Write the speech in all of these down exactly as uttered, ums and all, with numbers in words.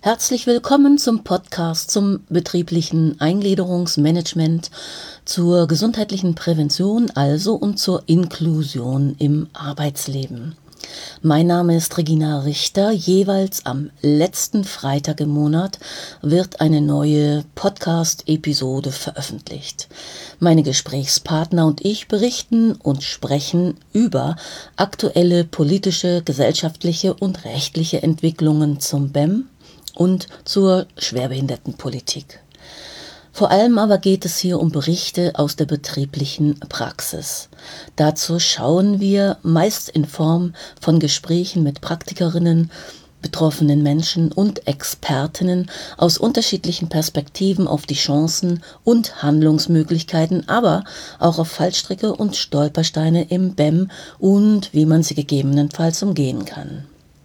Herzlich willkommen zum Podcast zum betrieblichen Eingliederungsmanagement, zur gesundheitlichen Prävention also und zur Inklusion im Arbeitsleben. Mein Name ist Regina Richter. Jeweils am letzten Freitag im Monat wird eine neue Podcast-Episode veröffentlicht. Meine Gesprächspartner und ich berichten und sprechen über aktuelle politische, gesellschaftliche und rechtliche Entwicklungen zum B E M und zur Schwerbehindertenpolitik. Vor allem aber geht es hier um Berichte aus der betrieblichen Praxis. Dazu schauen wir meist in Form von Gesprächen mit Praktikerinnen, betroffenen Menschen und Expertinnen aus unterschiedlichen Perspektiven auf die Chancen und Handlungsmöglichkeiten, aber auch auf Fallstricke und Stolpersteine im B E M und wie man sie gegebenenfalls umgehen kann.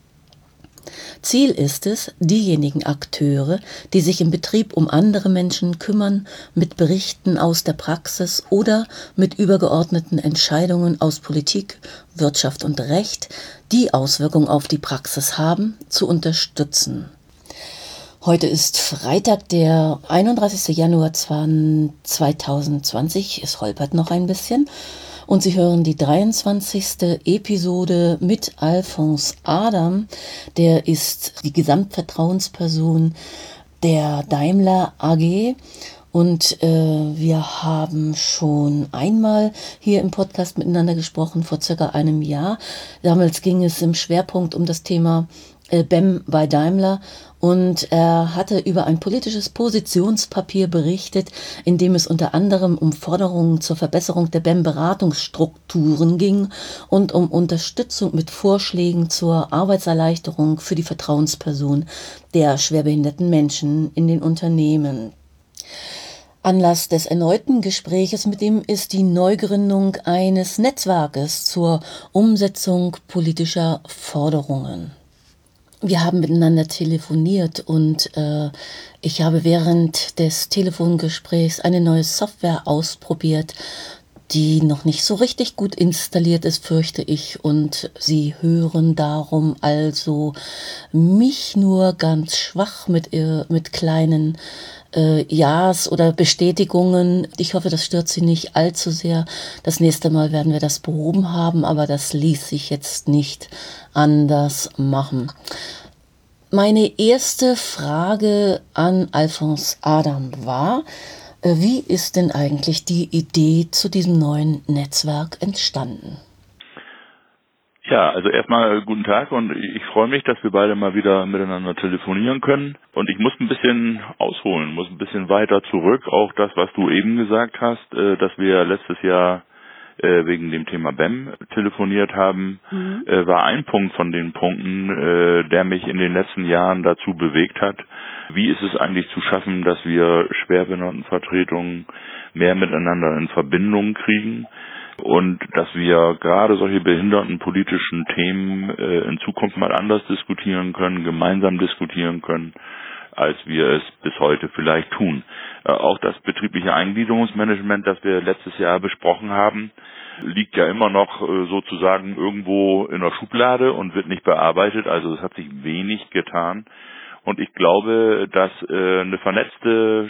Ziel ist es, diejenigen Akteure, die sich im Betrieb um andere Menschen kümmern, mit Berichten aus der Praxis oder mit übergeordneten Entscheidungen aus Politik, Wirtschaft und Recht, die Auswirkungen auf die Praxis haben, zu unterstützen. Heute ist Freitag, der einunddreißigster Januar zweitausendzwanzig. Es holpert noch ein bisschen. Und Sie hören die dreiundzwanzigste Episode mit Alfons Adam. Der ist die Gesamtvertrauensperson der Daimler A G. Und äh, wir haben schon einmal hier im Podcast miteinander gesprochen, vor circa einem Jahr. Damals ging es im Schwerpunkt um das Thema äh, B E M bei Daimler. Und er hatte über ein politisches Positionspapier berichtet, in dem es unter anderem um Forderungen zur Verbesserung der B E M-Beratungsstrukturen ging und um Unterstützung mit Vorschlägen zur Arbeitserleichterung für die Vertrauensperson der schwerbehinderten Menschen in den Unternehmen. Anlass des erneuten Gespräches mit ihm ist die Neugründung eines Netzwerkes zur Umsetzung politischer Forderungen. Wir haben miteinander telefoniert und äh, ich habe während des Telefongesprächs eine neue Software ausprobiert, die noch nicht so richtig gut installiert ist, fürchte ich. Und Sie hören darum also mich nur ganz schwach mit, äh, mit kleinen äh, Ja's oder Bestätigungen. Ich hoffe, das stört Sie nicht allzu sehr. Das nächste Mal werden wir das behoben haben, aber das ließ sich jetzt nicht anders machen. Meine erste Frage an Alfons Adam war, wie ist denn eigentlich die Idee zu diesem neuen Netzwerk entstanden? Ja, also erstmal guten Tag und ich freue mich, dass wir beide mal wieder miteinander telefonieren können. Und ich muss ein bisschen ausholen, muss ein bisschen weiter zurück, auch das, was du eben gesagt hast, dass wir letztes Jahr wegen dem Thema B E M telefoniert haben, mhm. war ein Punkt von den Punkten, der mich in den letzten Jahren dazu bewegt hat. Wie ist es eigentlich zu schaffen, dass wir Schwerbehindertenvertretungen mehr miteinander in Verbindung kriegen und dass wir gerade solche behindertenpolitischen Themen in Zukunft mal anders diskutieren können, gemeinsam diskutieren können, als wir es bis heute vielleicht tun. Auch das betriebliche Eingliederungsmanagement, das wir letztes Jahr besprochen haben, liegt ja immer noch sozusagen irgendwo in der Schublade und wird nicht bearbeitet. Also es hat sich wenig getan. Und ich glaube, dass eine vernetzte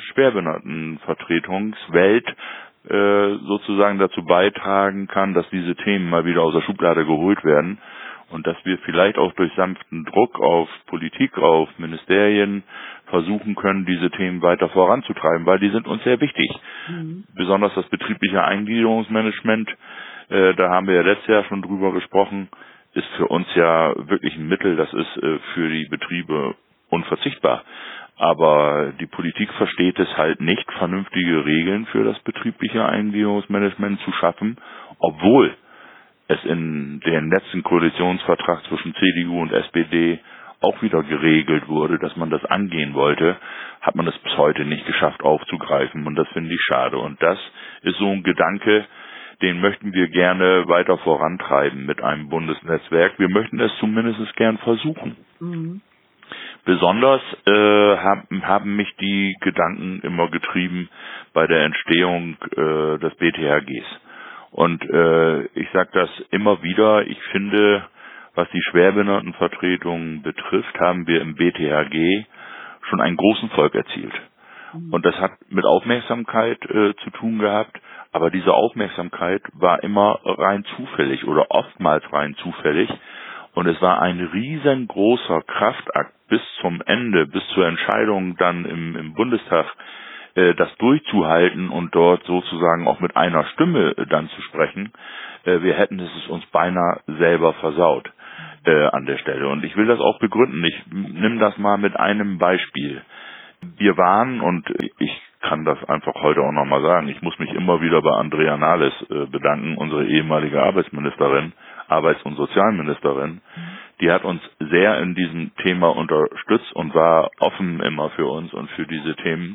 Schwerbehindertenvertretungswelt sozusagen dazu beitragen kann, dass diese Themen mal wieder aus der Schublade geholt werden. Und dass wir vielleicht auch durch sanften Druck auf Politik, auf Ministerien versuchen können, diese Themen weiter voranzutreiben, weil die sind uns sehr wichtig. Mhm. Besonders das betriebliche Eingliederungsmanagement, äh, da haben wir ja letztes Jahr schon drüber gesprochen, ist für uns ja wirklich ein Mittel, das ist äh, für die Betriebe unverzichtbar. Aber die Politik versteht es halt nicht, vernünftige Regeln für das betriebliche Eingliederungsmanagement zu schaffen, obwohl es in den letzten Koalitionsvertrag zwischen C D U und S P D auch wieder geregelt wurde, dass man das angehen wollte, hat man es bis heute nicht geschafft aufzugreifen und das finde ich schade. Und das ist so ein Gedanke, den möchten wir gerne weiter vorantreiben mit einem Bundesnetzwerk. Wir möchten es zumindest gern versuchen. Mhm. Besonders äh, haben, haben mich die Gedanken immer getrieben bei der Entstehung äh, des B T H Gs. Und äh, ich sage das immer wieder, ich finde, was die Schwerbehindertenvertretung betrifft, haben wir im B T H G schon einen großen Erfolg erzielt. Und das hat mit Aufmerksamkeit äh, zu tun gehabt, aber diese Aufmerksamkeit war immer rein zufällig oder oftmals rein zufällig. Und es war ein riesengroßer Kraftakt bis zum Ende, bis zur Entscheidung dann im, im Bundestag, äh, das durchzuhalten und dort sozusagen auch mit einer Stimme äh, dann zu sprechen. Äh, wir hätten es uns beinahe selber versaut äh, an der Stelle. Und ich will das auch begründen. Ich nimm das mal mit einem Beispiel. Wir waren, und ich kann das einfach heute auch nochmal sagen, ich muss mich immer wieder bei Andrea Nahles äh, bedanken, unsere ehemalige Arbeitsministerin, Arbeits- und Sozialministerin. Die hat uns sehr in diesem Thema unterstützt und war offen immer für uns und für diese Themen.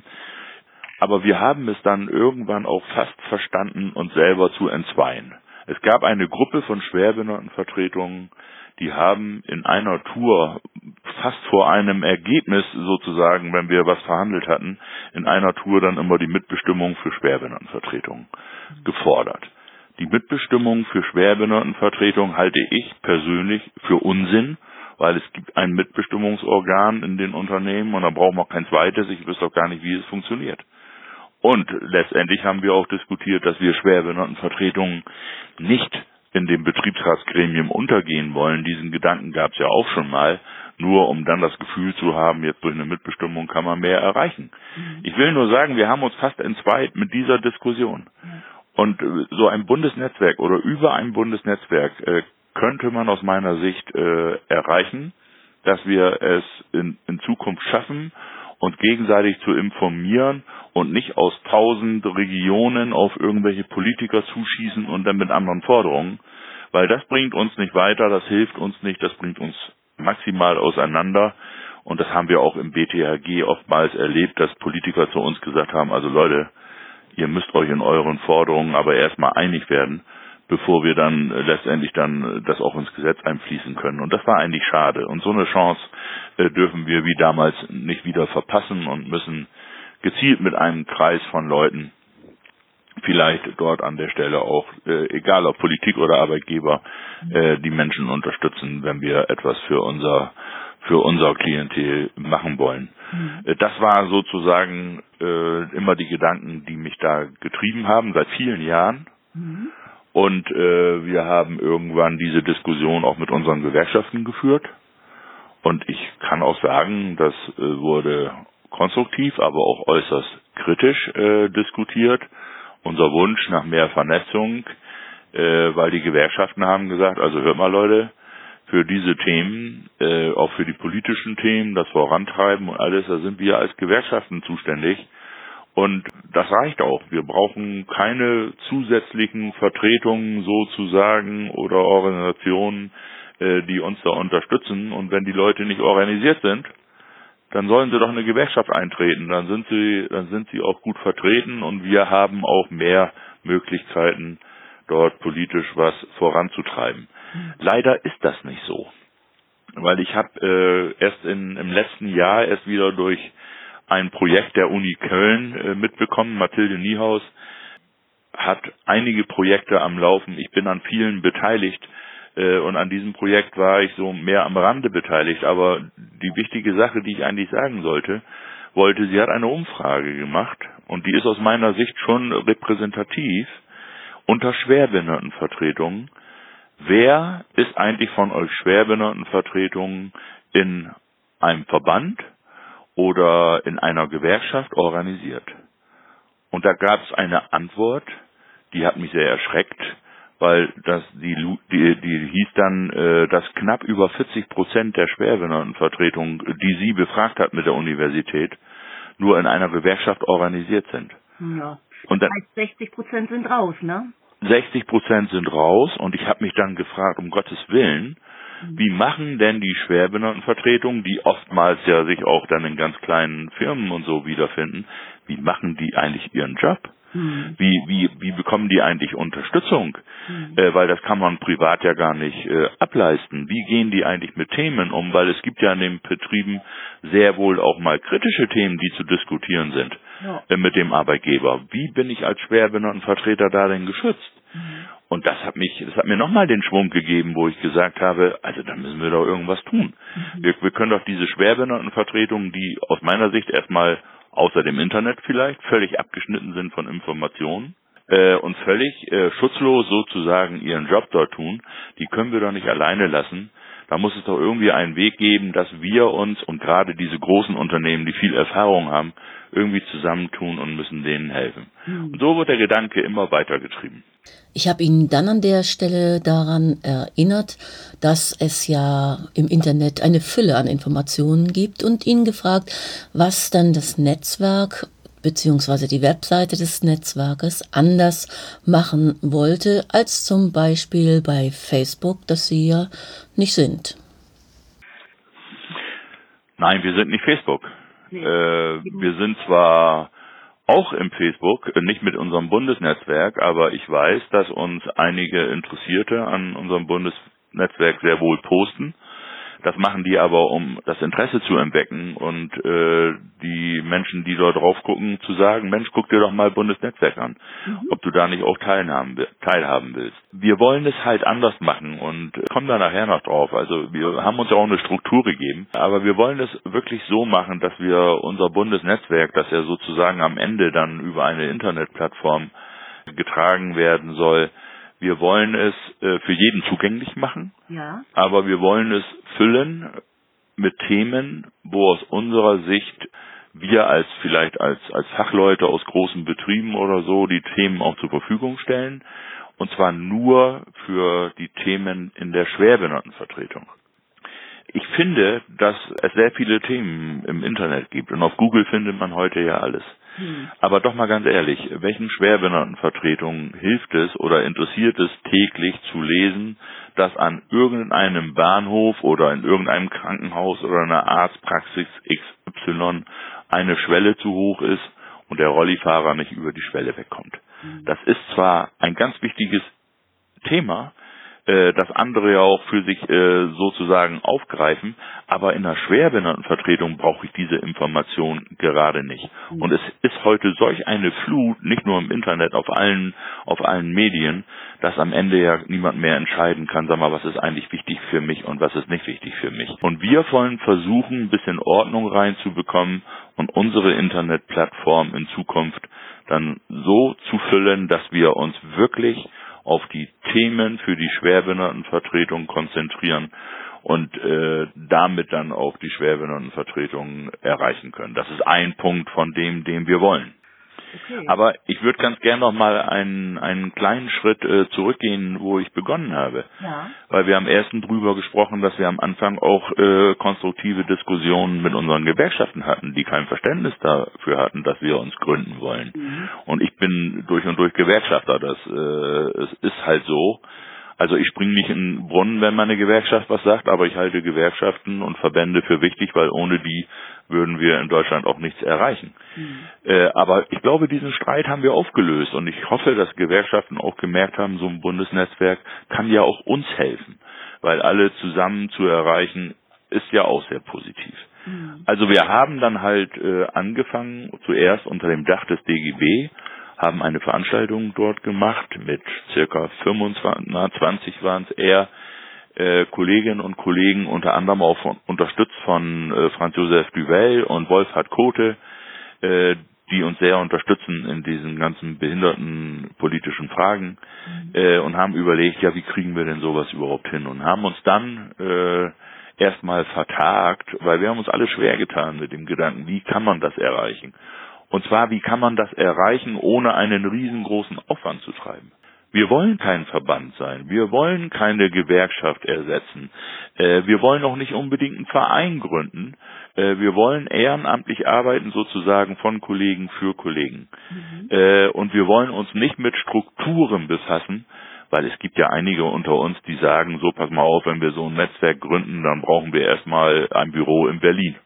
Aber wir haben es dann irgendwann auch fast verstanden, uns selber zu entzweien. Es gab eine Gruppe von Schwerbehindertenvertretungen, die haben in einer Tour fast vor einem Ergebnis sozusagen, wenn wir was verhandelt hatten, in einer Tour dann immer die Mitbestimmung für Schwerbehindertenvertretungen gefordert. Die Mitbestimmung für Schwerbehindertenvertretungen halte ich persönlich für Unsinn, weil es gibt ein Mitbestimmungsorgan in den Unternehmen und da brauchen wir auch kein zweites. Ich wüsste auch gar nicht, wie es funktioniert. Und letztendlich haben wir auch diskutiert, dass wir Schwerbehindertenvertretungen nicht in dem Betriebsratsgremium untergehen wollen. Diesen Gedanken gab es ja auch schon mal, nur um dann das Gefühl zu haben, jetzt durch eine Mitbestimmung kann man mehr erreichen. Mhm. Ich will nur sagen, wir haben uns fast entzweit mit dieser Diskussion. Mhm. Und so ein Bundesnetzwerk oder über ein Bundesnetzwerk äh, könnte man aus meiner Sicht äh, erreichen, dass wir es in, in Zukunft schaffen, uns gegenseitig zu informieren und nicht aus tausend Regionen auf irgendwelche Politiker zuschießen und dann mit anderen Forderungen, weil das bringt uns nicht weiter, das hilft uns nicht, das bringt uns maximal auseinander. Und das haben wir auch im B T H G oftmals erlebt, dass Politiker zu uns gesagt haben, also Leute, ihr müsst euch in euren Forderungen aber erstmal einig werden, bevor wir dann letztendlich dann das auch ins Gesetz einfließen können. Und das war eigentlich schade. Und so eine Chance äh, dürfen wir wie damals nicht wieder verpassen und müssen gezielt mit einem Kreis von Leuten vielleicht dort an der Stelle auch, äh, egal ob Politik oder Arbeitgeber, äh, die Menschen unterstützen, wenn wir etwas für unser für unser Klientel machen wollen. Mhm. Das war sozusagen äh, immer die Gedanken, die mich da getrieben haben, seit vielen Jahren. Mhm. Und äh, wir haben irgendwann diese Diskussion auch mit unseren Gewerkschaften geführt. Und ich kann auch sagen, das äh, wurde konstruktiv, aber auch äußerst kritisch äh, diskutiert. Unser Wunsch nach mehr Vernetzung, äh, weil die Gewerkschaften haben gesagt, also hört mal Leute, für diese Themen, äh, auch für die politischen Themen, das Vorantreiben und alles, da sind wir als Gewerkschaften zuständig. Und das reicht auch. Wir brauchen keine zusätzlichen Vertretungen sozusagen oder Organisationen, äh, die uns da unterstützen. Und wenn die Leute nicht organisiert sind, dann sollen sie doch eine Gewerkschaft eintreten. Dann sind sie, dann sind sie auch gut vertreten und wir haben auch mehr Möglichkeiten, dort politisch was voranzutreiben. Leider ist das nicht so, weil ich habe äh, erst in, im letzten Jahr erst wieder durch ein Projekt der Uni Köln äh, mitbekommen. Mathilde Niehaus hat einige Projekte am Laufen. Ich bin an vielen beteiligt äh, und an diesem Projekt war ich so mehr am Rande beteiligt. Aber die wichtige Sache, die ich eigentlich sagen sollte, wollte, sie hat eine Umfrage gemacht und die ist aus meiner Sicht schon repräsentativ unter Schwerbehindertenvertretungen. Wer ist eigentlich von euch Schwerbehindertenvertretungen in einem Verband oder in einer Gewerkschaft organisiert? Und da gab es eine Antwort, die hat mich sehr erschreckt, weil das die die, die hieß dann, äh, dass knapp über vierzig Prozent der Schwerbehindertenvertretungen, die sie befragt hat mit der Universität, nur in einer Gewerkschaft organisiert sind. Ja. Und dann, das heißt, sechzig Prozent sind raus, ne? sechzig Prozent sind raus und ich habe mich dann gefragt, um Gottes Willen, wie machen denn die Schwerbehindertenvertretungen, die oftmals ja sich auch dann in ganz kleinen Firmen und so wiederfinden, wie machen die eigentlich ihren Job? Mhm. Wie, wie, wie bekommen die eigentlich Unterstützung? Mhm. Äh, weil das kann man privat ja gar nicht äh, ableisten. Wie gehen die eigentlich mit Themen um? Weil es gibt ja in den Betrieben sehr wohl auch mal kritische Themen, die zu diskutieren sind, ja. äh, mit dem Arbeitgeber. Wie bin ich als Schwerbehindertenvertreter da denn geschützt? Mhm. Und das hat mich, das hat mir nochmal den Schwung gegeben, wo ich gesagt habe, also da müssen wir doch irgendwas tun. Mhm. Wir, wir können doch diese Schwerbehindertenvertretungen, die aus meiner Sicht erstmal außer dem Internet vielleicht völlig abgeschnitten sind von Informationen äh, und völlig äh, schutzlos sozusagen ihren Job dort tun, die können wir doch nicht alleine lassen. Da muss es doch irgendwie einen Weg geben, dass wir uns und gerade diese großen Unternehmen, die viel Erfahrung haben, irgendwie zusammentun und müssen denen helfen. Mhm. Und so wird der Gedanke immer weitergetrieben. Ich habe ihn dann an der Stelle daran erinnert, dass es ja im Internet eine Fülle an Informationen gibt und ihn gefragt, was dann das Netzwerk bzw. die Webseite des Netzwerkes anders machen wollte, als zum Beispiel bei Facebook, das sie ja nicht sind. Nein, wir sind nicht Facebook. Nee. Äh, wir sind zwar auch im Facebook, nicht mit unserem Bundesnetzwerk, aber ich weiß, dass uns einige Interessierte an unserem Bundesnetzwerk sehr wohl posten. Das machen die aber, um das Interesse zu entwecken und äh, die Menschen, die dort drauf gucken, zu sagen, Mensch, guck dir doch mal Bundesnetzwerk an, mhm. ob du da nicht auch teilhaben, teilhaben willst. Wir wollen es halt anders machen und kommen da nachher noch drauf. Also wir haben uns ja auch eine Struktur gegeben, aber wir wollen es wirklich so machen, dass wir unser Bundesnetzwerk, das ja sozusagen am Ende dann über eine Internetplattform getragen werden soll, wir wollen es äh, für jeden zugänglich machen, ja. aber wir wollen es füllen mit Themen, wo aus unserer Sicht wir als vielleicht als als Fachleute aus großen Betrieben oder so die Themen auch zur Verfügung stellen, und zwar nur für die Themen in der Schwerbehindertenvertretung. Ich finde, dass es sehr viele Themen im Internet gibt und auf Google findet man heute ja alles. Hm. Aber doch mal ganz ehrlich, welchen Schwerbehindertenvertretungen hilft es oder interessiert es täglich zu lesen, dass an irgendeinem Bahnhof oder in irgendeinem Krankenhaus oder einer Arztpraxis X Y eine Schwelle zu hoch ist und der Rollifahrer nicht über die Schwelle wegkommt? Hm. Das ist zwar ein ganz wichtiges Thema, das andere ja auch für sich äh, sozusagen aufgreifen, aber in einer Schwerbehindertenvertretung brauche ich diese Information gerade nicht. Und es ist heute solch eine Flut, nicht nur im Internet, auf allen auf allen Medien, dass am Ende ja niemand mehr entscheiden kann, sag mal, was ist eigentlich wichtig für mich und was ist nicht wichtig für mich. Und wir wollen versuchen, ein bisschen Ordnung reinzubekommen und unsere Internetplattform in Zukunft dann so zu füllen, dass wir uns wirklich auf die Themen für die Schwerbehindertenvertretung konzentrieren und äh, damit dann auch die Schwerbehindertenvertretung erreichen können. Das ist ein Punkt von dem, den wir wollen. Okay. Aber ich würde ganz gern noch mal einen, einen kleinen Schritt äh, zurückgehen, wo ich begonnen habe. Ja. Weil wir am ersten drüber gesprochen, dass wir am Anfang auch äh, konstruktive Diskussionen mit unseren Gewerkschaften hatten, die kein Verständnis dafür hatten, dass wir uns gründen wollen. Mhm. Und ich bin durch und durch Gewerkschafter. Das äh, es ist halt so. Also ich springe nicht in den Brunnen, wenn meine Gewerkschaft was sagt, aber ich halte Gewerkschaften und Verbände für wichtig, weil ohne die würden wir in Deutschland auch nichts erreichen. Mhm. Äh, aber ich glaube, diesen Streit haben wir aufgelöst und ich hoffe, dass Gewerkschaften auch gemerkt haben, so ein Bundesnetzwerk kann ja auch uns helfen, weil alle zusammen zu erreichen, ist ja auch sehr positiv. Mhm. Also wir haben dann halt äh, angefangen, zuerst unter dem Dach des D G B, haben eine Veranstaltung dort gemacht mit circa fünfundzwanzig, na, zwanzig waren es eher, äh, Kolleginnen und Kollegen, unter anderem auch von, unterstützt von äh, Franz Josef Duvel und Wolfhard Kote, äh, die uns sehr unterstützen in diesen ganzen behindertenpolitischen Fragen, mhm. äh, und haben überlegt, ja, wie kriegen wir denn sowas überhaupt hin, und haben uns dann äh, erstmal vertagt, weil wir haben uns alle schwer getan mit dem Gedanken, wie kann man das erreichen? Und zwar, wie kann man das erreichen, ohne einen riesengroßen Aufwand zu treiben? Wir wollen kein Verband sein. Wir wollen keine Gewerkschaft ersetzen. Äh, wir wollen auch nicht unbedingt einen Verein gründen. Äh, wir wollen ehrenamtlich arbeiten, sozusagen von Kollegen für Kollegen. Mhm. Äh, und wir wollen uns nicht mit Strukturen befassen, weil es gibt ja einige unter uns, die sagen, so, pass mal auf, wenn wir so ein Netzwerk gründen, dann brauchen wir erstmal ein Büro in Berlin.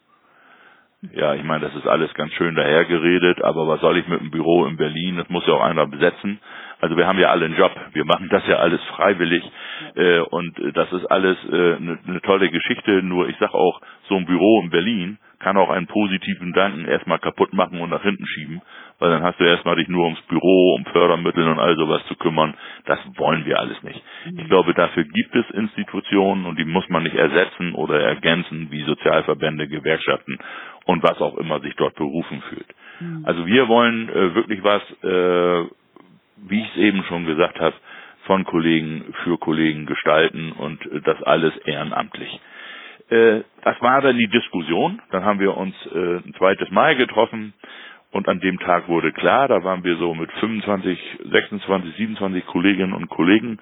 Ja, ich meine, das ist alles ganz schön dahergeredet, aber was soll ich mit einem Büro in Berlin? Das muss ja auch einer besetzen. Also wir haben ja alle einen Job. Wir machen das ja alles freiwillig. Äh, und das ist alles äh, eine, eine tolle Geschichte. Nur ich sag auch, so ein Büro in Berlin, kann auch einen positiven Gedanken erstmal kaputt machen und nach hinten schieben, weil dann hast du erstmal dich nur ums Büro, um Fördermittel und all sowas zu kümmern. Das wollen wir alles nicht. Ich glaube, dafür gibt es Institutionen und die muss man nicht ersetzen oder ergänzen, wie Sozialverbände, Gewerkschaften und was auch immer sich dort berufen fühlt. Also wir wollen äh, wirklich was, äh, wie ich es eben schon gesagt habe, von Kollegen für Kollegen gestalten und äh, das alles ehrenamtlich. Äh, das war dann die Diskussion. Dann haben wir uns äh, ein zweites Mal getroffen und an dem Tag wurde klar, da waren wir so mit fünfundzwanzig, sechsundzwanzig, siebenundzwanzig Kolleginnen und Kollegen,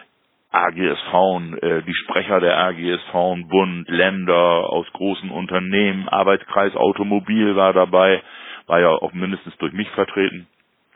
A G S V, äh, die Sprecher der A G S V, Bund, Länder aus großen Unternehmen, Arbeitskreis Automobil war dabei, war ja auch mindestens durch mich vertreten.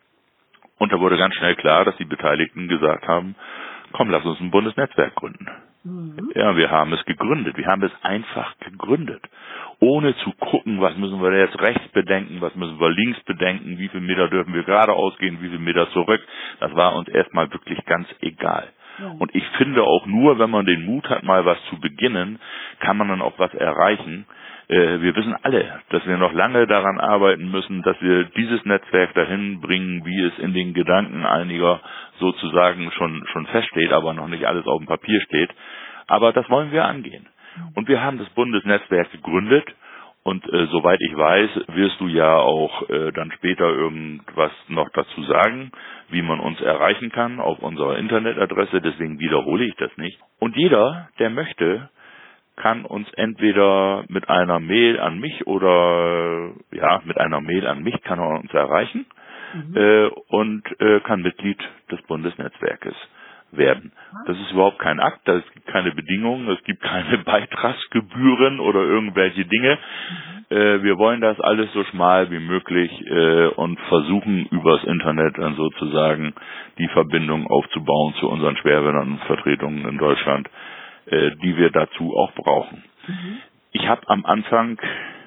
Und da wurde ganz schnell klar, dass die Beteiligten gesagt haben, komm, lass uns ein Bundesnetzwerk gründen. Mhm. Ja, wir haben es gegründet. Wir haben es einfach gegründet. Ohne zu gucken, was müssen wir jetzt rechts bedenken, was müssen wir links bedenken, wie viel Meter dürfen wir geradeaus gehen, wie viel Meter zurück. Das war uns erstmal wirklich ganz egal. Ja. Und ich finde auch nur, wenn man den Mut hat, mal was zu beginnen, kann man dann auch was erreichen. Wir wissen alle, dass wir noch lange daran arbeiten müssen, dass wir dieses Netzwerk dahin bringen, wie es in den Gedanken einiger sozusagen schon schon feststeht, aber noch nicht alles auf dem Papier steht. Aber das wollen wir angehen. Und wir haben das Bundesnetzwerk gegründet und äh, soweit ich weiß, wirst du ja auch äh, dann später irgendwas noch dazu sagen, wie man uns erreichen kann auf unserer Internetadresse, deswegen wiederhole ich das nicht. Und jeder, der möchte, kann uns entweder mit einer Mail an mich oder ja mit einer Mail an mich kann er uns erreichen mhm. äh, und äh, kann Mitglied des Bundesnetzwerkes werden. Das ist überhaupt kein Akt, es gibt keine Bedingungen, es gibt keine Beitragsgebühren oder irgendwelche Dinge. Mhm. Äh, wir wollen das alles so schmal wie möglich äh, und versuchen übers Internet dann sozusagen die Verbindung aufzubauen zu unseren Schwerbehindertenvertretungen in Deutschland, die wir dazu auch brauchen. Mhm. Ich habe am Anfang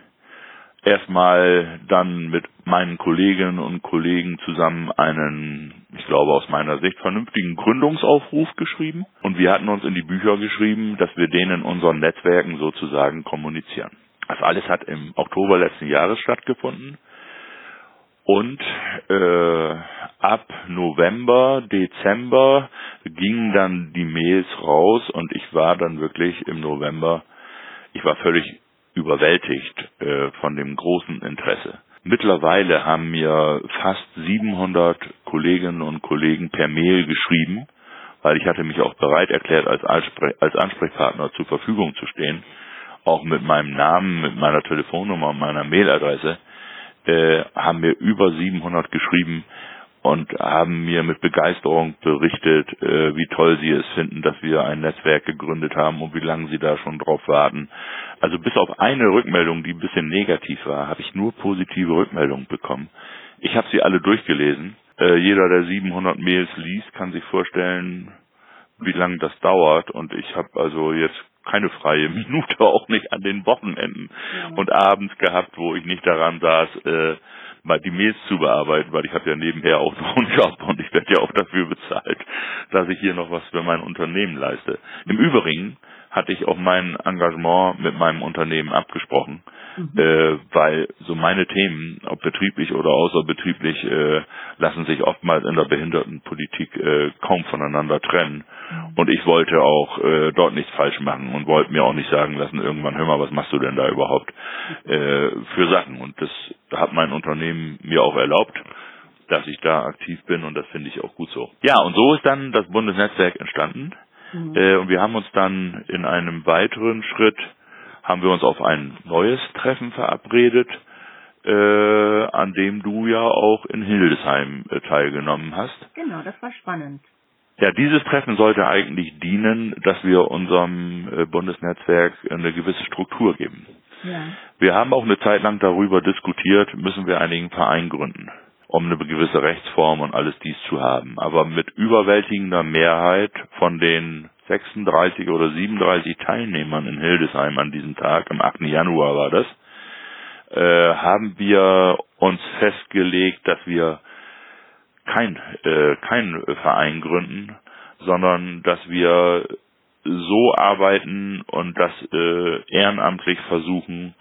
erstmal dann mit meinen Kolleginnen und Kollegen zusammen einen, ich glaube aus meiner Sicht, vernünftigen Gründungsaufruf geschrieben und wir hatten uns in die Bücher geschrieben, dass wir den in unseren Netzwerken sozusagen kommunizieren. Das alles hat im Oktober letzten Jahres stattgefunden. Und äh, ab November, Dezember gingen dann die Mails raus und ich war dann wirklich im November, ich war völlig überwältigt äh, von dem großen Interesse. Mittlerweile haben mir fast siebenhundert Kolleginnen und Kollegen per Mail geschrieben, weil ich hatte mich auch bereit erklärt, als, als Ansprechpartner zur Verfügung zu stehen, auch mit meinem Namen, mit meiner Telefonnummer und meiner Mailadresse. Äh, haben mir über siebenhundert geschrieben und haben mir mit Begeisterung berichtet, äh, wie toll sie es finden, dass wir ein Netzwerk gegründet haben und wie lange sie da schon drauf warten. Also bis auf eine Rückmeldung, die ein bisschen negativ war, habe ich nur positive Rückmeldungen bekommen. Ich habe sie alle durchgelesen. Äh, jeder, der siebenhundert Mails liest, kann sich vorstellen, wie lange das dauert. Und ich habe also jetzt keine freie Minute, auch nicht an den Wochenenden ja. und abends gehabt, wo ich nicht daran saß, äh, mal die Mails zu bearbeiten, weil ich habe ja nebenher auch noch einen Job und ich werde ja auch dafür bezahlt, dass ich hier noch was für mein Unternehmen leiste. Im Übrigen hatte ich auch mein Engagement mit meinem Unternehmen abgesprochen, mhm. äh, weil so meine Themen, ob betrieblich oder außerbetrieblich, äh, lassen sich oftmals in der Behindertenpolitik äh, kaum voneinander trennen. Mhm. Und ich wollte auch äh, dort nichts falsch machen und wollte mir auch nicht sagen lassen, irgendwann, hör mal, was machst du denn da überhaupt äh, für Sachen? Und das hat mein Unternehmen mir auch erlaubt, dass ich da aktiv bin und das finde ich auch gut so. Ja, und so ist dann das Bundesnetzwerk entstanden. Mhm. Äh, und wir haben uns dann in einem weiteren Schritt, haben wir uns auf ein neues Treffen verabredet, äh, an dem du ja auch in Hildesheim äh, teilgenommen hast. Genau, das war spannend. Ja, dieses Treffen sollte eigentlich dienen, dass wir unserem äh, Bundesnetzwerk eine gewisse Struktur geben. Ja. Wir haben auch eine Zeit lang darüber diskutiert, müssen wir einen Verein gründen, um eine gewisse Rechtsform und alles dies zu haben. Aber mit überwältigender Mehrheit von den sechsunddreißig oder siebenunddreißig Teilnehmern in Hildesheim an diesem Tag, am achten Januar war das, äh, haben wir uns festgelegt, dass wir kein, äh, kein Verein gründen, sondern dass wir so arbeiten und das äh, ehrenamtlich versuchen,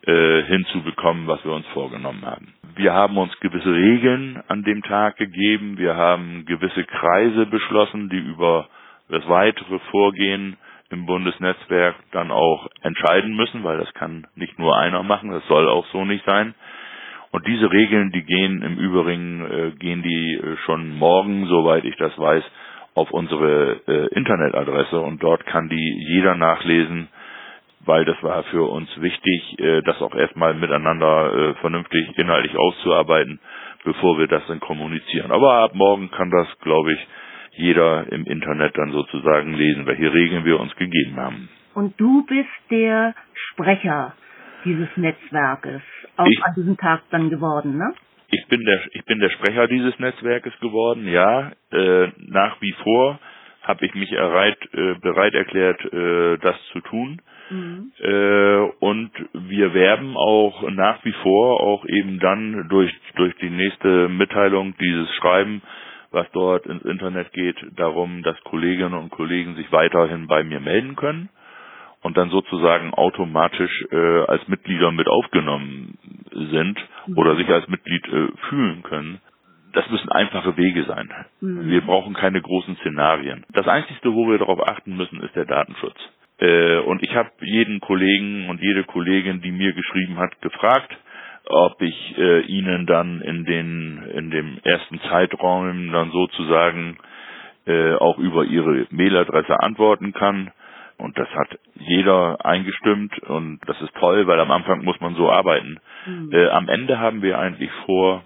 äh, hinzubekommen, was wir uns vorgenommen haben. Wir haben uns gewisse Regeln an dem Tag gegeben. Wir haben gewisse Kreise beschlossen, die über das weitere Vorgehen im Bundesnetzwerk dann auch entscheiden müssen, weil das kann nicht nur einer machen, das soll auch so nicht sein. Und diese Regeln, die gehen im Übrigen, äh, gehen die äh, schon morgen, soweit ich das weiß, auf unsere äh, Internetadresse, und dort kann die jeder nachlesen, weil das war für uns wichtig, äh, das auch erstmal miteinander äh, vernünftig inhaltlich auszuarbeiten, bevor wir das dann kommunizieren. Aber ab morgen kann das, glaube ich, jeder im Internet dann sozusagen lesen, welche Regeln wir uns gegeben haben. Und du bist der Sprecher dieses Netzwerkes, auch ich, an diesem Tag dann geworden, ne? Ich bin der, ich bin der Sprecher dieses Netzwerkes geworden, ja. Äh, nach wie vor habe ich mich erreit, äh, bereit erklärt, äh, das zu tun. Mhm. Äh, und wir werben auch nach wie vor, auch eben dann durch, durch die nächste Mitteilung, dieses Schreiben, was dort ins Internet geht, darum, dass Kolleginnen und Kollegen sich weiterhin bei mir melden können und dann sozusagen automatisch äh, als Mitglieder mit aufgenommen sind oder sich als Mitglied äh, fühlen können. Das müssen einfache Wege sein. Mhm. Wir brauchen keine großen Szenarien. Das Einzige, wo wir darauf achten müssen, ist der Datenschutz. Äh, und ich habe jeden Kollegen und jede Kollegin, die mir geschrieben hat, gefragt, ob ich äh, ihnen dann in den in dem ersten Zeitraum dann sozusagen äh, auch über ihre Mailadresse antworten kann. Und das hat jeder eingestimmt, und das ist toll, weil am Anfang muss man so arbeiten. Mhm. Äh, am Ende haben wir eigentlich vor,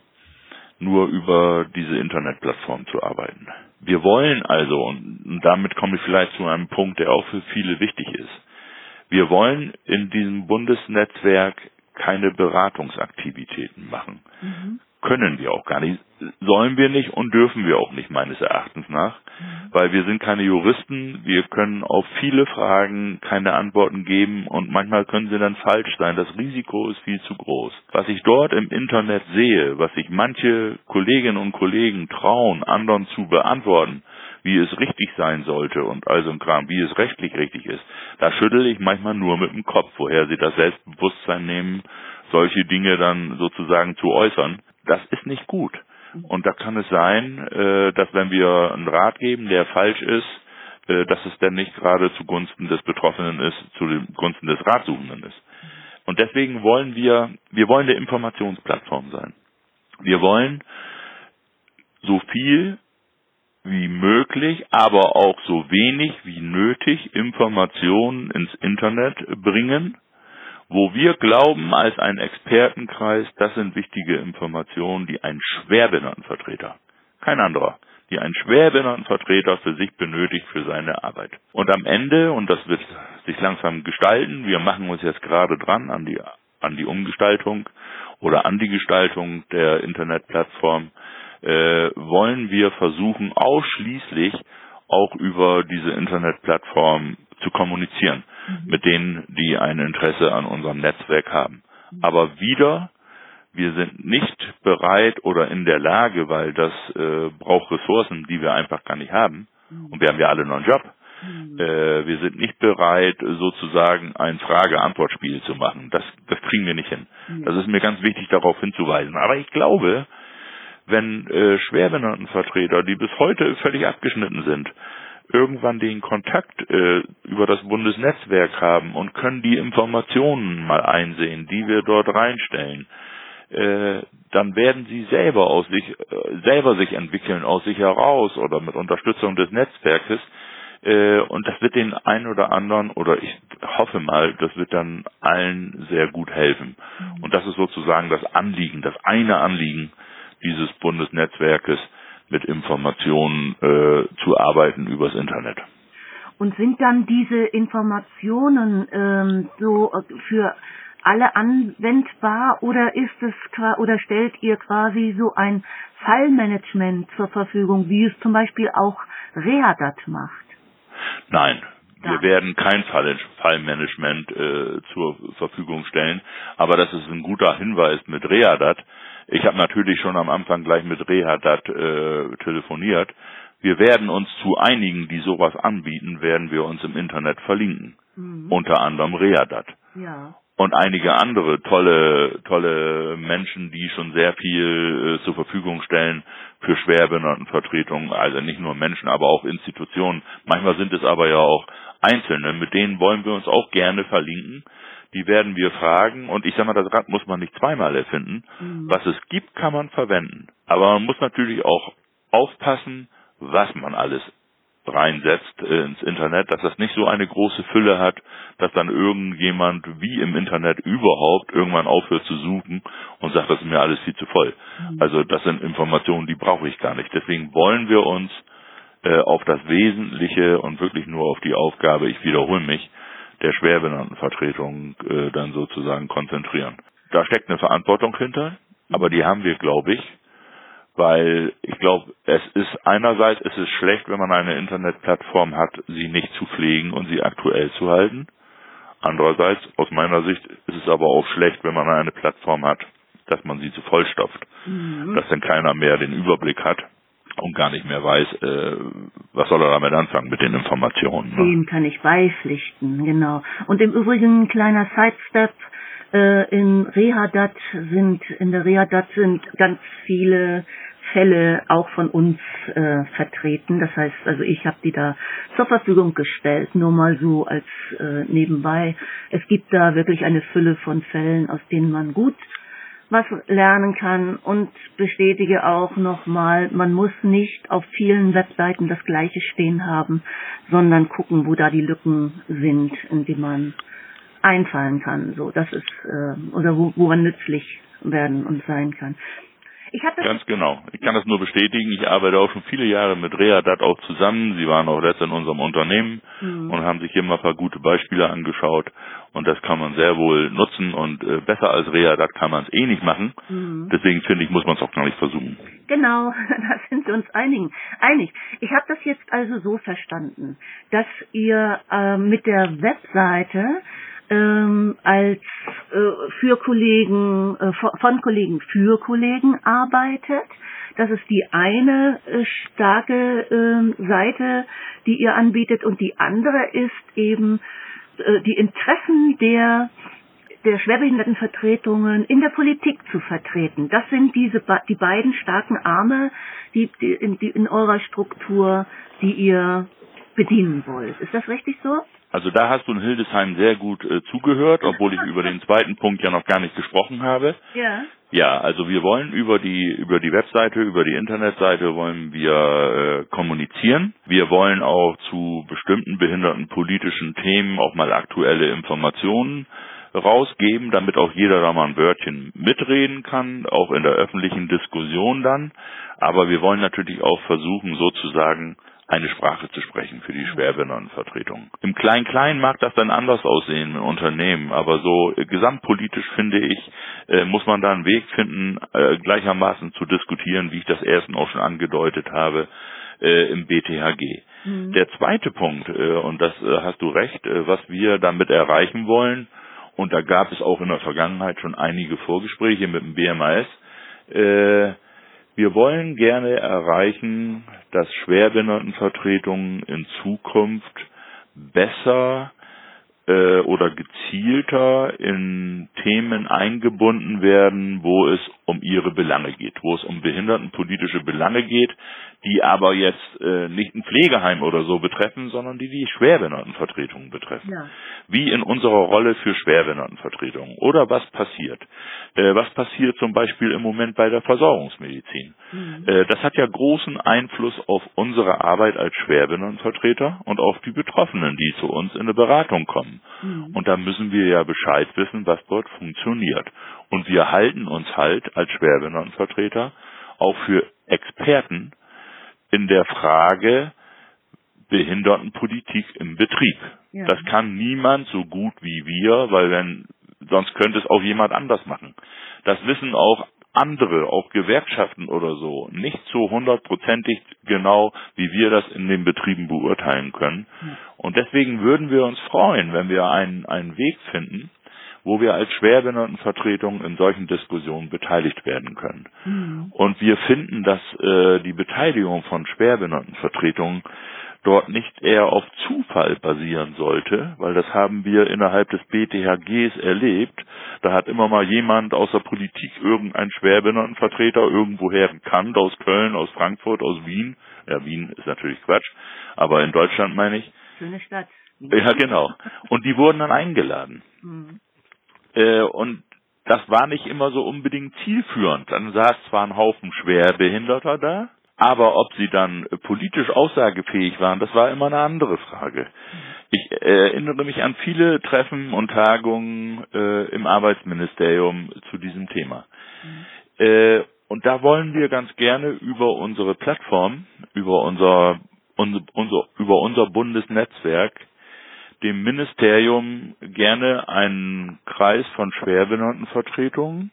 nur über diese Internetplattform zu arbeiten. Wir wollen also, und damit komme ich vielleicht zu einem Punkt, der auch für viele wichtig ist, wir wollen in diesem Bundesnetzwerk keine Beratungsaktivitäten machen. Mhm. Können wir auch gar nicht. Sollen wir nicht und dürfen wir auch nicht, meines Erachtens nach. Mhm. Weil wir sind keine Juristen, wir können auf viele Fragen keine Antworten geben, und manchmal können sie dann falsch sein. Das Risiko ist viel zu groß. Was ich dort im Internet sehe, was sich manche Kolleginnen und Kollegen trauen, anderen zu beantworten, wie es richtig sein sollte und all so ein Kram, wie es rechtlich richtig ist, da schüttel ich manchmal nur mit dem Kopf, woher sie das Selbstbewusstsein nehmen, solche Dinge dann sozusagen zu äußern. Das ist nicht gut. Und da kann es sein, äh, dass wenn wir einen Rat geben, der falsch ist, äh, dass es dann nicht gerade zugunsten des Betroffenen ist, zugunsten des Ratsuchenden ist. Und deswegen wollen wir, wir wollen eine Informationsplattform sein. Wir wollen so viel wie möglich, aber auch so wenig wie nötig Informationen ins Internet bringen, wo wir glauben, als ein Expertenkreis, das sind wichtige Informationen, die ein Schwerbehindertenvertreter, kein anderer, die ein Schwerbehindertenvertreter für sich benötigt für seine Arbeit. Und am Ende, und das wird sich langsam gestalten, wir machen uns jetzt gerade dran an die, an die Umgestaltung oder an die Gestaltung der Internetplattform, äh, wollen wir versuchen, ausschließlich auch über diese Internetplattform zu kommunizieren, mhm. mit denen, die ein Interesse an unserem Netzwerk haben. Mhm. Aber wieder, wir sind nicht bereit oder in der Lage, weil das äh, braucht Ressourcen, die wir einfach gar nicht haben. Mhm. Und wir haben ja alle noch einen Job. Mhm. Äh, wir sind nicht bereit, sozusagen ein Frage-Antwort-Spiel zu machen. Das, das kriegen wir nicht hin. Mhm. Das ist mir ganz wichtig, darauf hinzuweisen. Aber ich glaube, wenn äh, Schwerbehindertenvertreter, die bis heute völlig abgeschnitten sind, irgendwann den Kontakt äh, über das Bundesnetzwerk haben und können die Informationen mal einsehen, die wir dort reinstellen, äh, dann werden sie selber aus sich äh, selber sich entwickeln aus sich heraus oder mit Unterstützung des Netzwerkes, äh, und das wird den einen oder anderen, oder ich hoffe mal, das wird dann allen sehr gut helfen. Mhm. Und das ist sozusagen das Anliegen, das eine Anliegen dieses Bundesnetzwerkes, mit Informationen äh, zu arbeiten übers Internet. Und sind dann diese Informationen ähm, so für alle anwendbar, oder ist es oder stellt ihr quasi so ein Fallmanagement zur Verfügung, wie es zum Beispiel auch Readat macht? Nein, wir ja. werden kein Fall, Fallmanagement äh, zur Verfügung stellen, aber das ist ein guter Hinweis mit Readat. Ich habe natürlich schon am Anfang gleich mit Readat äh, telefoniert. Wir werden uns zu einigen, die sowas anbieten, werden wir uns im Internet verlinken. Mhm. Unter anderem Readat. Ja. und einige andere tolle, tolle Menschen, die schon sehr viel äh, zur Verfügung stellen für Schwerbehindertenvertretungen, also nicht nur Menschen, aber auch Institutionen. Manchmal sind es aber ja auch Einzelne, mit denen wollen wir uns auch gerne verlinken. Die werden wir fragen und ich sage mal, das Rad muss man nicht zweimal erfinden. Mhm. Was es gibt, kann man verwenden. Aber man muss natürlich auch aufpassen, was man alles reinsetzt äh, ins Internet, dass das nicht so eine große Fülle hat, dass dann irgendjemand wie im Internet überhaupt irgendwann aufhört zu suchen und sagt, das ist mir alles viel zu voll. Mhm. Also das sind Informationen, die brauche ich gar nicht. Deswegen wollen wir uns äh, auf das Wesentliche und wirklich nur auf die Aufgabe, ich wiederhole mich, der Schwerbehindertenvertretung äh, dann sozusagen konzentrieren. Da steckt eine Verantwortung hinter, aber die haben wir, glaube ich, weil ich glaube, es ist einerseits ist es schlecht, wenn man eine Internetplattform hat, sie nicht zu pflegen und sie aktuell zu halten. Andererseits, aus meiner Sicht, ist es aber auch schlecht, wenn man eine Plattform hat, dass man sie zu vollstopft, mhm. dass dann keiner mehr den Überblick hat und gar nicht mehr weiß, äh, was soll er damit anfangen mit den Informationen. Ne? Dem kann ich beipflichten, genau. Und im Übrigen, kleiner Sidestep, äh, in Rehadat sind, in der Rehadat sind ganz viele Fälle auch von uns äh, vertreten. Das heißt, also ich habe die da zur Verfügung gestellt, nur mal so als äh, nebenbei. Es gibt da wirklich eine Fülle von Fällen, aus denen man gut was lernen kann und bestätige auch nochmal, man muss nicht auf vielen Webseiten das Gleiche stehen haben, sondern gucken, wo da die Lücken sind, in die man einfallen kann. So, das ist, äh, oder wo, wo man nützlich werden und sein kann. Ich hab das Ganz genau. Ich kann das nur bestätigen. Ich arbeite auch schon viele Jahre mit Rehadat auch zusammen. Sie waren auch letztens in unserem Unternehmen mhm. und haben sich hier mal ein paar gute Beispiele angeschaut. Und das kann man sehr wohl nutzen. Und äh, besser als Rehadat kann man es eh nicht machen. Mhm. Deswegen finde ich, muss man es auch gar nicht versuchen. Genau, da sind wir uns einigen, einig. Ich habe das jetzt also so verstanden, dass ihr äh, mit der Webseite Ähm, als äh, für Kollegen, äh, von Kollegen für Kollegen arbeitet. Das ist die eine äh, starke äh, Seite, die ihr anbietet, und die andere ist eben äh, die Interessen der der Schwerbehindertenvertretungen in der Politik zu vertreten. Das sind diese die beiden starken Arme, die, die, in, die in eurer Struktur, die ihr bedienen wollt. Ist das richtig so? Also da hast du in Hildesheim sehr gut äh, zugehört, obwohl ich über den zweiten Punkt ja noch gar nicht gesprochen habe. Ja. Ja, also wir wollen über die über die Webseite, über die Internetseite wollen wir äh, kommunizieren. Wir wollen auch zu bestimmten behindertenpolitischen Themen auch mal aktuelle Informationen rausgeben, damit auch jeder da mal ein Wörtchen mitreden kann, auch in der öffentlichen Diskussion dann. Aber wir wollen natürlich auch versuchen, sozusagen eine Sprache zu sprechen für die Schwerbehindertenvertretung. Im Klein-Klein mag das dann anders aussehen in Unternehmen, aber so äh, gesamtpolitisch, finde ich, äh, muss man da einen Weg finden, äh, gleichermaßen zu diskutieren, wie ich das ersten auch schon angedeutet habe, äh, im B T H G. Mhm. Der zweite Punkt, äh, und das äh, hast du recht, äh, was wir damit erreichen wollen, und da gab es auch in der Vergangenheit schon einige Vorgespräche mit dem B M A S, äh, wir wollen gerne erreichen, dass Schwerbehindertenvertretungen in Zukunft besser äh, oder gezielter in Themen eingebunden werden, wo es um ihre Belange geht, wo es um behindertenpolitische Belange geht, die aber jetzt äh, nicht ein Pflegeheim oder so betreffen, sondern die die Schwerbehindertenvertretungen betreffen. Ja. Wie in unserer Rolle für Schwerbehindertenvertretungen. Oder was passiert? Äh, was passiert zum Beispiel im Moment bei der Versorgungsmedizin? Mhm. Äh, das hat ja großen Einfluss auf unsere Arbeit als Schwerbehindertenvertreter und auf die Betroffenen, die zu uns in eine Beratung kommen. Mhm. Und da müssen wir ja Bescheid wissen, was dort funktioniert. Und wir halten uns halt als Schwerbehindertenvertreter auch für Experten in der Frage Behindertenpolitik im Betrieb. Ja. Das kann niemand so gut wie wir, weil wenn, sonst könnte es auch jemand anders machen. Das wissen auch andere, auch Gewerkschaften oder so, nicht so hundertprozentig genau, wie wir das in den Betrieben beurteilen können. Ja. Und deswegen würden wir uns freuen, wenn wir einen, einen Weg finden, wo wir als Schwerbehindertenvertretung in solchen Diskussionen beteiligt werden können. Mhm. Und wir finden, dass äh, die Beteiligung von Schwerbehindertenvertretungen dort nicht eher auf Zufall basieren sollte, weil das haben wir innerhalb des B T H Gs erlebt. Da hat immer mal jemand aus der Politik, irgendein Schwerbehindertenvertreter, irgendwoher bekannt, aus Köln, aus Frankfurt, aus Wien. Ja, Wien ist natürlich Quatsch, aber in Deutschland meine ich. Schöne Stadt. Ja, genau. Und die wurden dann eingeladen. Mhm. Äh, und das war nicht immer so unbedingt zielführend. Dann saß zwar ein Haufen Schwerbehinderter da, aber ob sie dann politisch aussagefähig waren, das war immer eine andere Frage. Ich äh, erinnere mich an viele Treffen und Tagungen äh, im Arbeitsministerium zu diesem Thema. Mhm. Äh, und da wollen wir ganz gerne über unsere Plattform, über unser, unser, unser, über unser Bundesnetzwerk dem Ministerium gerne einen Kreis von Schwerbehindertenvertretungen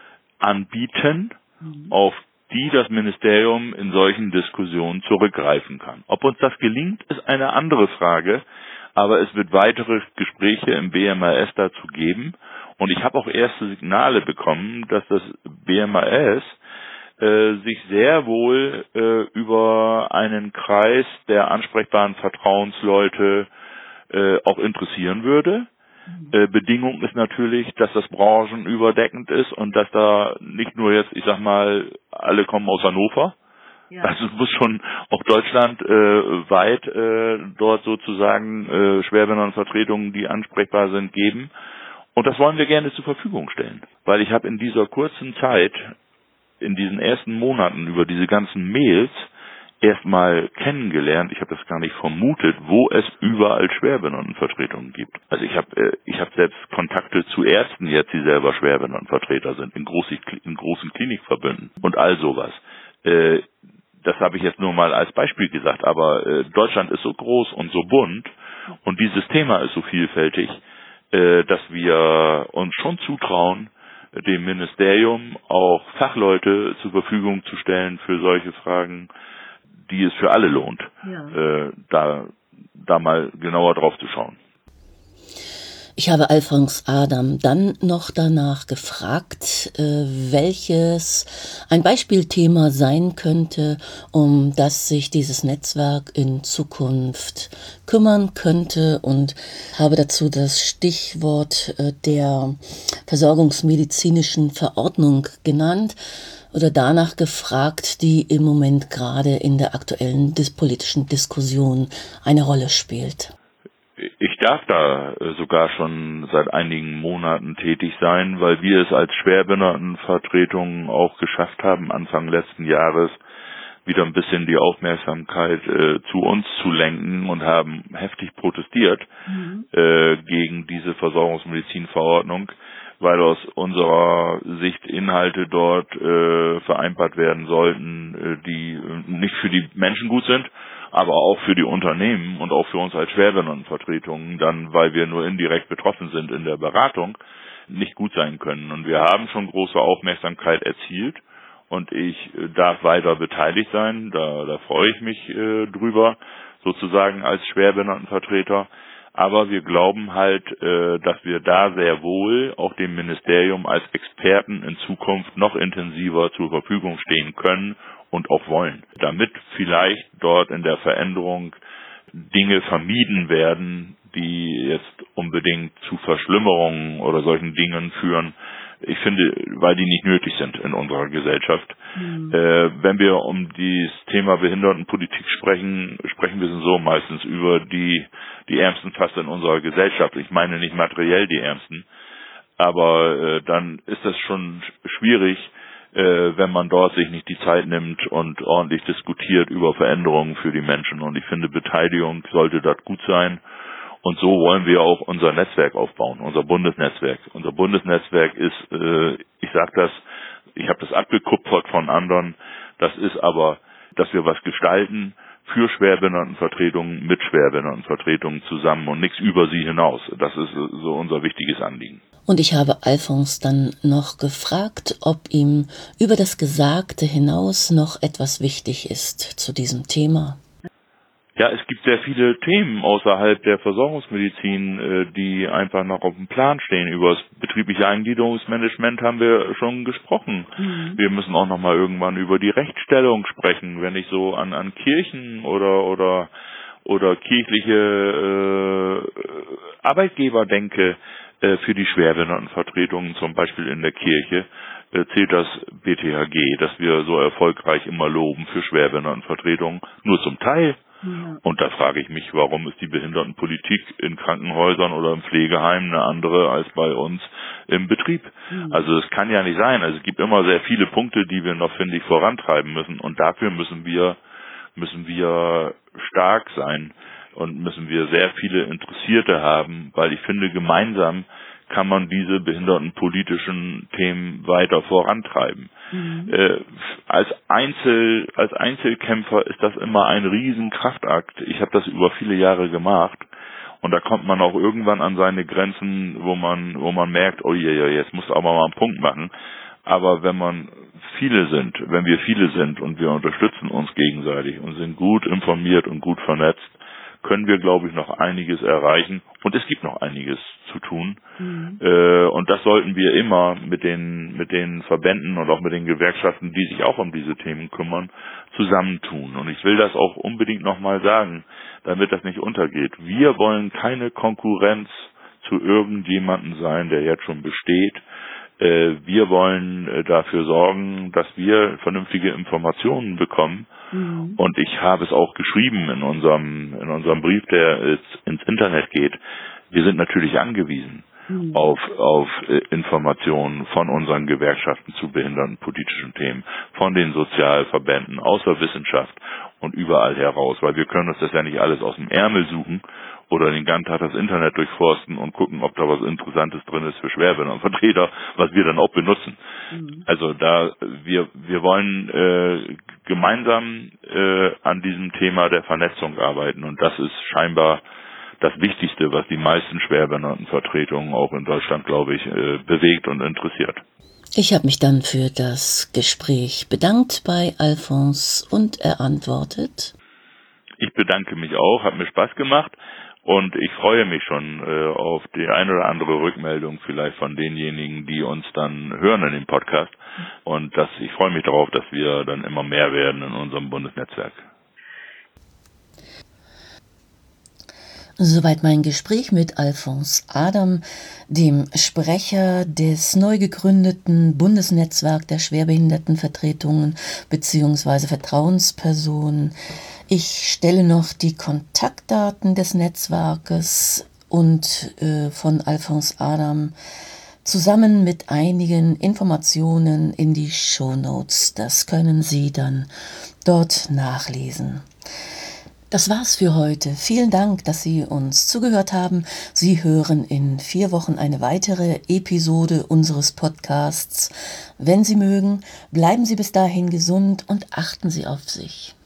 anbieten, mhm. auf die das Ministerium in solchen Diskussionen zurückgreifen kann. Ob uns das gelingt, ist eine andere Frage, aber es wird weitere Gespräche im B M A S dazu geben. Und ich habe auch erste Signale bekommen, dass das B M A S äh, sich sehr wohl äh, über einen Kreis der ansprechbaren Vertrauensleute äh, auch interessieren würde. Äh, Bedingung ist natürlich, dass das branchenüberdeckend ist und dass da nicht nur jetzt, ich sag mal, alle kommen aus Hannover. Ja. Also es muss schon auch Deutschland äh, weit äh, dort sozusagen äh, Schwerbehindertenvertretungen, die ansprechbar sind, geben. Und das wollen wir gerne zur Verfügung stellen. Weil ich habe in dieser kurzen Zeit, in diesen ersten Monaten über diese ganzen Mails erstmal kennengelernt, ich habe das gar nicht vermutet, wo es überall Schwerbehindertenvertretungen gibt. Also ich habe äh, ich habe selbst Kontakte zu Ärzten jetzt, die selber Schwerbehindertenvertreter sind, in, groß, in großen Klinikverbünden und all sowas. Äh, das habe ich jetzt nur mal als Beispiel gesagt, aber äh, Deutschland ist so groß und so bunt und dieses Thema ist so vielfältig, äh, dass wir uns schon zutrauen, dem Ministerium auch Fachleute zur Verfügung zu stellen für solche Fragen, die es für alle lohnt, ja. äh, da, da mal genauer drauf zu schauen. Ich habe Alfons Adam dann noch danach gefragt, äh, welches ein Beispielthema sein könnte, um das sich dieses Netzwerk in Zukunft kümmern könnte, und habe dazu das Stichwort äh, der versorgungsmedizinischen Verordnung genannt oder danach gefragt, die im Moment gerade in der aktuellen dis- politischen Diskussion eine Rolle spielt. Ich darf da sogar schon seit einigen Monaten tätig sein, weil wir es als Schwerbehindertenvertretung auch geschafft haben, Anfang letzten Jahres wieder ein bisschen die Aufmerksamkeit äh, zu uns zu lenken und haben heftig protestiert mhm. äh, gegen diese Versorgungsmedizinverordnung, weil aus unserer Sicht Inhalte dort äh, vereinbart werden sollten, äh, die nicht für die Menschen gut sind, aber auch für die Unternehmen und auch für uns als Schwerbehindertenvertretungen, dann, weil wir nur indirekt betroffen sind in der Beratung, nicht gut sein können. Und wir haben schon große Aufmerksamkeit erzielt und ich darf weiter beteiligt sein, da, da freue ich mich äh, drüber, sozusagen als Schwerbehindertenvertreter. Aber wir glauben halt, äh, dass wir da sehr wohl auch dem Ministerium als Experten in Zukunft noch intensiver zur Verfügung stehen können und auch wollen, damit vielleicht dort in der Veränderung Dinge vermieden werden, die jetzt unbedingt zu Verschlimmerungen oder solchen Dingen führen. Ich finde, weil die nicht nötig sind in unserer Gesellschaft. Mhm. Äh, wenn wir um das Thema Behindertenpolitik sprechen, sprechen wir so meistens über die, die Ärmsten fast in unserer Gesellschaft. Ich meine nicht materiell die Ärmsten, aber äh, dann ist das schon schwierig, äh, wenn man dort sich nicht die Zeit nimmt und ordentlich diskutiert über Veränderungen für die Menschen. Und ich finde, Beteiligung sollte dort gut sein. Und so wollen wir auch unser Netzwerk aufbauen, unser Bundesnetzwerk. Unser Bundesnetzwerk ist, äh, ich sage das, ich habe das abgekupfert von anderen, das ist aber, dass wir was gestalten für Schwerbehindertenvertretungen, mit Schwerbehindertenvertretungen zusammen und nichts über sie hinaus. Das ist so unser wichtiges Anliegen. Und ich habe Alfons dann noch gefragt, ob ihm über das Gesagte hinaus noch etwas wichtig ist zu diesem Thema. Ja, es gibt sehr viele Themen außerhalb der Versorgungsmedizin, die einfach noch auf dem Plan stehen. Über das betriebliche Eingliederungsmanagement haben wir schon gesprochen. Mhm. Wir müssen auch noch mal irgendwann über die Rechtsstellung sprechen, wenn ich so an, an Kirchen oder, oder, oder kirchliche äh, Arbeitgeberdenke äh, für die Schwerbehindertenvertretungen, zum Beispiel in der Kirche, äh, zählt das B T H G, das wir so erfolgreich immer loben für Schwerbehindertenvertretungen, nur zum Teil. Ja. Und da frage ich mich, warum ist die Behindertenpolitik in Krankenhäusern oder im Pflegeheim eine andere als bei uns im Betrieb? Mhm. Also es kann ja nicht sein. Also es gibt immer sehr viele Punkte, die wir noch, finde ich, vorantreiben müssen. Und dafür müssen wir, müssen wir stark sein und müssen wir sehr viele Interessierte haben, weil ich finde, gemeinsam kann man diese behindertenpolitischen Themen weiter vorantreiben. Mhm. Äh, als Einzel, als Einzelkämpfer ist das immer ein Riesenkraftakt. Ich habe das über viele Jahre gemacht und da kommt man auch irgendwann an seine Grenzen, wo man, wo man merkt, oh je, je, jetzt muss aber mal einen Punkt machen. Aber wenn man viele sind, wenn wir viele sind und wir unterstützen uns gegenseitig und sind gut informiert und gut vernetzt, können wir, glaube ich, noch einiges erreichen. Und es gibt noch einiges zu tun. Mhm. Äh, und das sollten wir immer mit den, mit den Verbänden und auch mit den Gewerkschaften, die sich auch um diese Themen kümmern, zusammentun. Und ich will das auch unbedingt nochmal sagen, damit das nicht untergeht. Wir wollen keine Konkurrenz zu irgendjemandem sein, der jetzt schon besteht. Äh, wir wollen äh, dafür sorgen, dass wir vernünftige Informationen bekommen. Mhm. Und ich habe es auch geschrieben in unserem, in unserem Brief, der ins Internet geht. Wir sind natürlich angewiesen mhm. auf, auf äh, Informationen von unseren Gewerkschaften zu behindertenpolitischen Themen, von den Sozialverbänden, aus der Wissenschaft und überall heraus, weil wir können uns das ja nicht alles aus dem Ärmel suchen oder den ganzen Tag das Internet durchforsten und gucken, ob da was Interessantes drin ist für Schwerbehindertenvertreter, was wir dann auch benutzen. Mhm. Also da, wir, wir wollen äh, gemeinsam äh, an diesem Thema der Vernetzung arbeiten und das ist scheinbar das Wichtigste, was die meisten Schwerbehindertenvertretungen auch in Deutschland, glaube ich, äh, bewegt und interessiert. Ich habe mich dann für das Gespräch bedankt bei Alfons und er antwortet: Ich bedanke mich auch, hat mir Spaß gemacht. Und ich freue mich schon äh, auf die eine oder andere Rückmeldung vielleicht von denjenigen, die uns dann hören in dem Podcast. Und das, ich freue mich darauf, dass wir dann immer mehr werden in unserem Bundesnetzwerk. Soweit mein Gespräch mit Alfons Adam, dem Sprecher des neu gegründeten Bundesnetzwerk der Schwerbehindertenvertretungen bzw. Vertrauenspersonen. Ich stelle noch die Kontaktdaten des Netzwerkes und äh, von Alfons Adam zusammen mit einigen Informationen in die Shownotes. Das können Sie dann dort nachlesen. Das war's für heute. Vielen Dank, dass Sie uns zugehört haben. Sie hören in vier Wochen eine weitere Episode unseres Podcasts. Wenn Sie mögen, bleiben Sie bis dahin gesund und achten Sie auf sich.